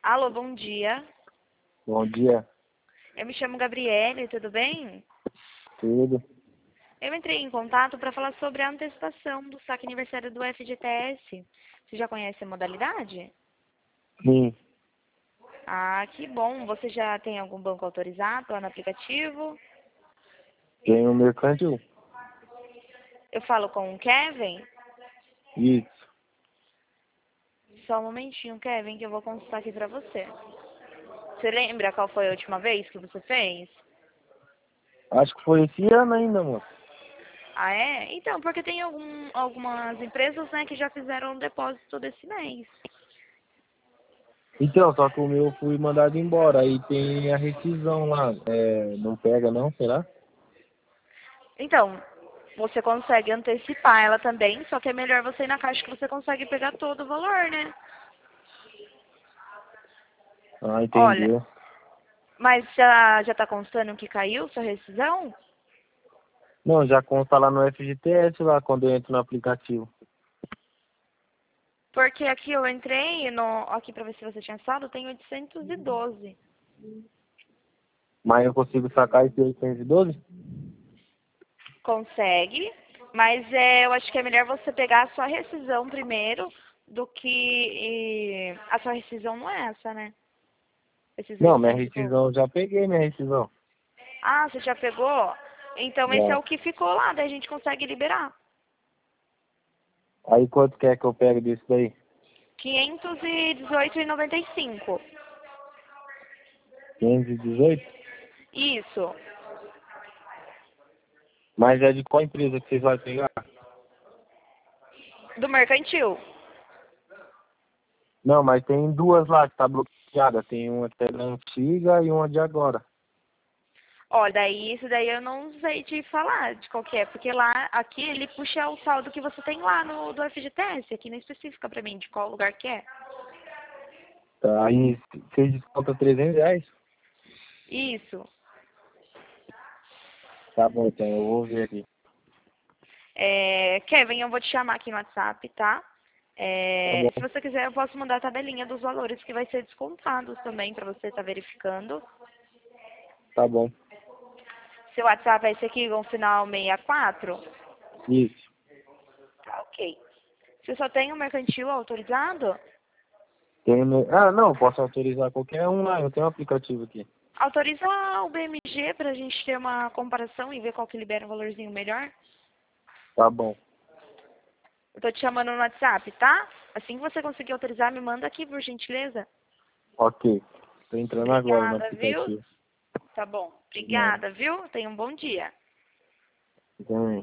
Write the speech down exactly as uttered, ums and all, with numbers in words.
Alô, bom dia. Bom dia, Eu me chamo Gabriele, tudo bem? tudo. Eu entrei em contato para falar sobre a antecipação do saque aniversário do F G T S. Você já conhece a modalidade? Sim, Ah, que bom. Você já tem algum banco autorizado lá no aplicativo? tenho mercantil. Eu falo com o Kevin? Isso. Só um momentinho, Kevin, que eu vou consultar aqui para você. Você lembra qual foi a última vez que você fez? Acho que foi esse ano ainda, moço. Ah, é? Então, porque tem algum, algumas empresas, né, que já fizeram o depósito desse mês. Então, só que o meu fui mandado embora. Aí tem a rescisão lá. É, não pega não, será? Então, você consegue antecipar ela também, só que é melhor você ir na caixa que você consegue pegar todo o valor, né? Ah, Olha, entendeu. mas já, já tá constando que caiu sua rescisão? Não, já consta lá no F G T S lá quando eu entro no aplicativo. Porque aqui eu entrei no, aqui pra ver se você tinha saldo, tem oitocentos e doze. Mas eu consigo sacar esse oitocentos e doze? Consegue, mas é, eu acho que é melhor você pegar a sua rescisão primeiro do que... e a sua rescisão não é essa, né? Esses Não, minha oitocentos e rescisão, pouco. eu já peguei minha rescisão. Ah, você já pegou? Então esse é Já. o que ficou lá, daí a gente consegue liberar. Aí quanto quer que eu pegue disso daí? quinhentos e dezoito reais e noventa e cinco. quinhentos e dezoito? Isso. Mas é de qual empresa que vocês vão pegar? Do mercantil. Não, mas tem duas lá que tá bloqueada. Tem uma que é da antiga e uma de agora. Ó, daí isso daí eu não sei te falar de qual que é, porque lá, aqui ele puxa o saldo que você tem lá no do F G T S, aqui não especifica pra mim de qual lugar que é. Tá, aí vocês descontam trezentos reais? Isso. Tá bom, então eu vou ver aqui. É, Kevin, eu vou te chamar aqui no WhatsApp, tá? Tá É, se bom, você quiser, eu posso mandar a tabelinha dos valores que vai ser descontados também pra você estar verificando. tá bom. Seu WhatsApp é esse aqui com o final sessenta e quatro? Isso. Tá, ok. Você só tem o mercantil autorizado? Tem no... Ah, não, posso autorizar qualquer um lá. Eu tenho um aplicativo aqui. Autoriza o B M G pra gente ter uma comparação e ver qual que libera um valorzinho melhor. Tá bom. Eu tô te chamando no WhatsApp, tá? Assim que você conseguir autorizar, me manda aqui, por gentileza. Ok. Tô entrando agora no Obrigada, viu? aplicativo. Tá bom. Nada. Obrigada, viu? Tenha um bom dia. Também.